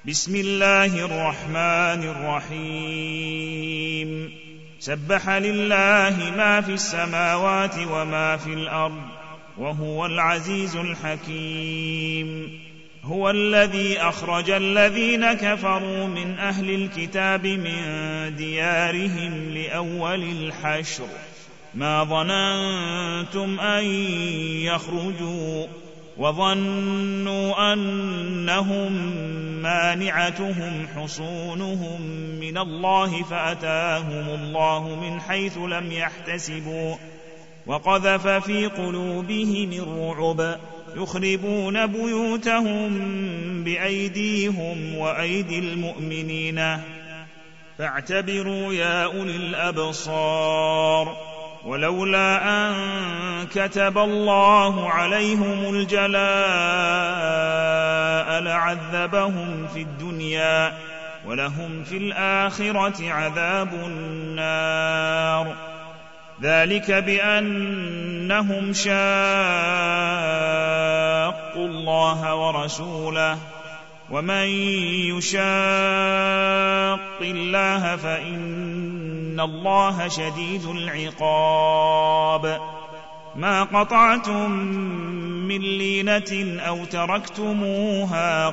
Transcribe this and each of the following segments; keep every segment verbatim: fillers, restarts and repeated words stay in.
بسم الله الرحمن الرحيم سبح لله ما في السماوات وما في الأرض وهو العزيز الحكيم. هو الذي أخرج الذين كفروا من أهل الكتاب من ديارهم لأول الحشر ما ظننتم أن يخرجوا وظنوا أنهم مانعتهم حصونهم من الله فأتاهم الله من حيث لم يحتسبوا وقذف في قلوبهم الرعب يخربون بيوتهم بأيديهم وأيدي المؤمنين فاعتبروا يا أولي الأبصار. ولولا أن كتب الله عليهم الجلاء لعذبهم في الدنيا ولهم في الآخرة عذاب النار ذلك بأنهم شاقوا الله ورسوله ومن يشاق الله فإن الله شديد العقاب. ما قطعتم من لينة أو تركتموها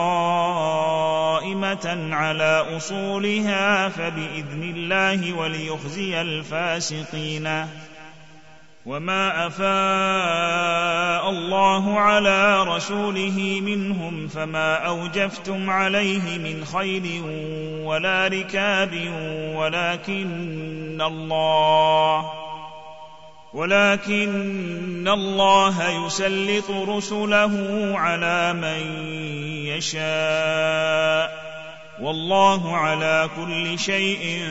قائمة على أصولها فبإذن الله وليخزي الفاسقين. وما أفاء الله على رسوله منهم فما أوجفتم عليه من خيل ولا ركاب ولكن الله ولكن الله يسلط رسله على من يشاء والله على كل شيء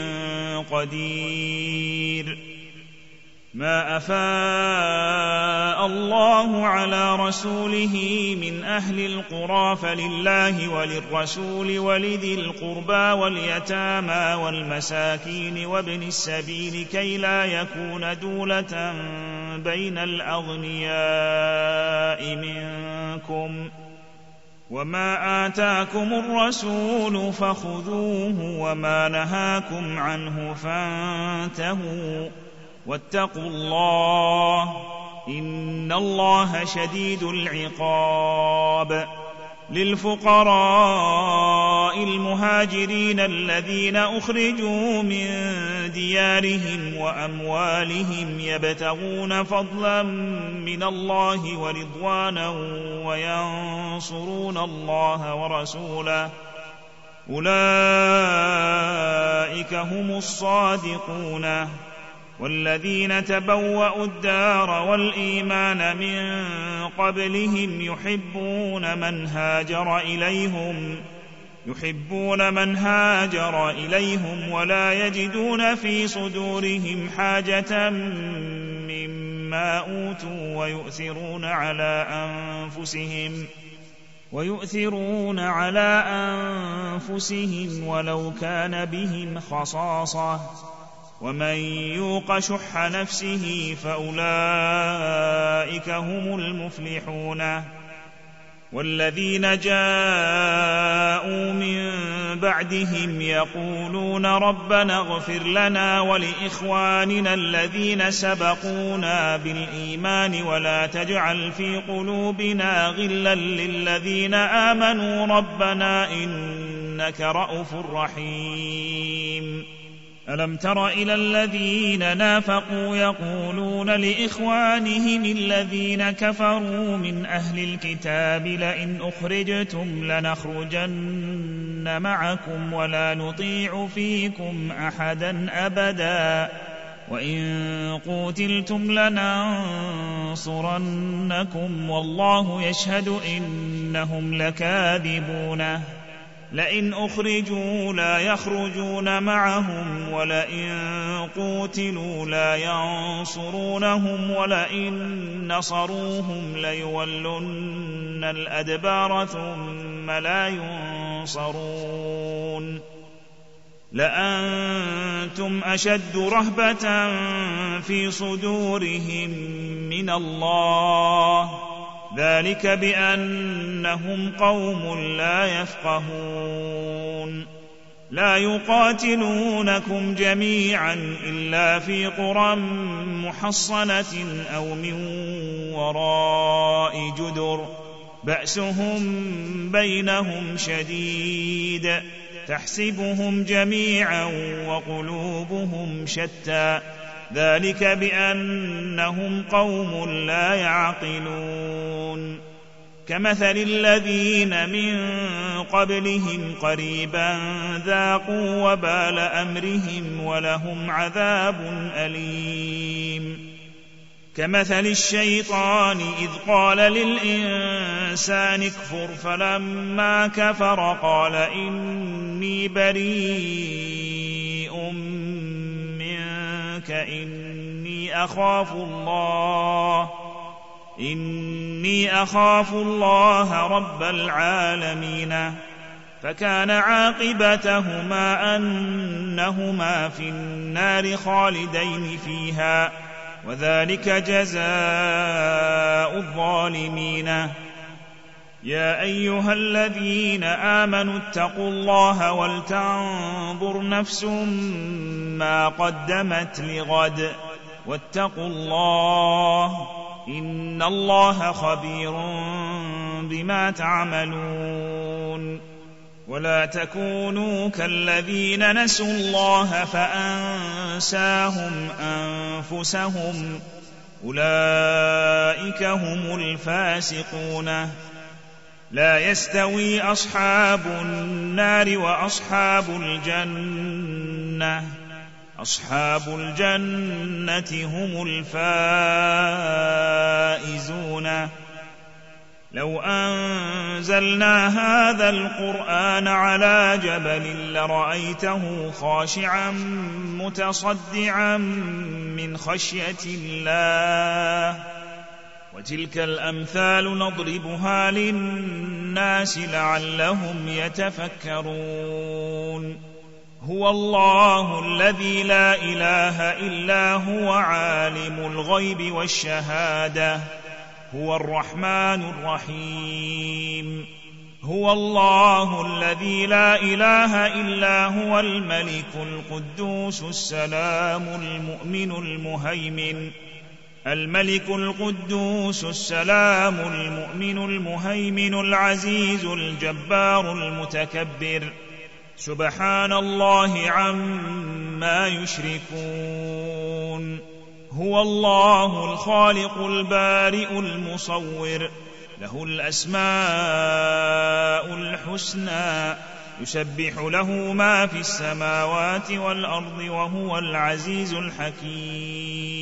قدير. ما أفاء الله على رسوله من أهل القرى فلله وللرسول ولذي القربى واليتامى والمساكين وابن السبيل كي لا يكون دولة بين الأغنياء منكم وما آتاكم الرسول فخذوه وما نهاكم عنه فانتهوا واتقوا الله إن الله شديد العقاب. للفقراء المهاجرين الذين أخرجوا من ديارهم وأموالهم يبتغون فضلا من الله ورضوانا وينصرون الله ورسوله أولئك هم الصادقون. والذين تبوأوا الدار والإيمان من قبلهم يحبون من هاجر إليهم يحبون من هاجر إليهم ولا يجدون في صدورهم حاجة مما أوتوا ويؤثرون على أنفسهم ويؤثرون على أنفسهم ولو كان بهم خصاصة ومن يوق شح نفسه فأولئك هم المفلحون. والذين جاءوا من بعدهم يقولون ربنا اغفر لنا ولإخواننا الذين سبقونا بالإيمان ولا تجعل في قلوبنا غلا للذين آمنوا ربنا إنك رءوف رحيم. ألم تر إلى الذين نافقوا يقولون لإخوانهم الذين كفروا من أهل الكتاب لئن أخرجتم لنخرجن معكم ولا نطيع فيكم أحدا أبدا وإن قوتلتم لننصرنكم والله يشهد إنهم لكاذبون. لئن أخرجوا لا يخرجون معهم ولئن قوتلوا لا ينصرونهم ولئن نصروهم ليولن الأدبار ثم لا ينصرون. لأنتم أشد رهبة في صدورهم من الله ذلك بأنهم قوم لا يفقهون لا يقاتلونكم جميعا إلا في قرى محصنة أو من وراء جدر بأسهم بينهم شديد تحسبهم جميعا وقلوبهم شتى ذلك بأنهم قوم لا يعقلون كمثل الذين من قبلهم قريبا ذاقوا وبال أمرهم ولهم عذاب أليم كمثل الشيطان إذ قال للإنسان اكفر فلما كفر قال إني بريء منك إني أخاف الله إني أخاف الله رب العالمين فكان عاقبتهما أنهما في النار خالدين فيها وذلك جزاء الظالمين يا أيها الذين آمنوا اتقوا الله ولتنظر نفس ما قدمت لغد واتقوا الله إن الله خبير بما تعملون ولا تكونوا كالذين نسوا الله فأنساهم أنفسهم أولئك هم الفاسقون لا يستوي أصحاب النار وأصحاب الجنة أصحاب الجنة هم الفائزون لو أنزلنا هذا القرآن على جبل لرأيته خاشعا متصدعا من خشية الله وتلك الأمثال نضربها للناس لعلهم يتفكرون هو الله الذي لا إله إلا هو عالم الغيب والشهادة هو الرحمن الرحيم هو الله الذي لا إله إلا هو الملك القدوس السلام المؤمن المهيمن الملك القدوس السلام المؤمن المهيمن العزيز الجبار المتكبر سبحان الله عما يشركون هو الله الخالق البارئ المصور له الأسماء الحسنى يسبح له ما في السماوات والأرض وهو العزيز الحكيم